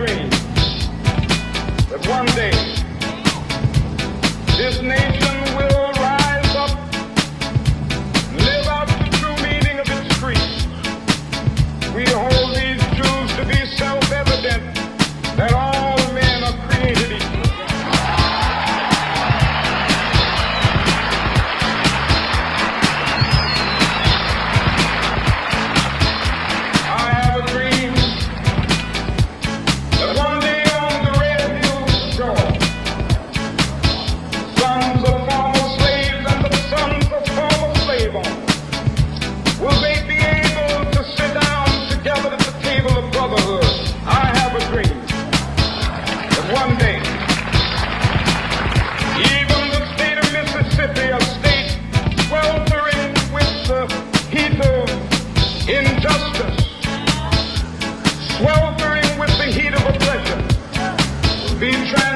dream that one day this nation will rise up and live out the true meaning of its creed. We hold these truths to be self-evident, that all men are created equal. I have a dream that one day on the red hills of Georgia, sons of former slaves and the sons of former slave owners will they be able to sit down together at the table of brotherhood. I have a dream that one day even the state of Mississippi, a state sweltering with the heat of injustice, sweltering with the heat of oppression, will be transformed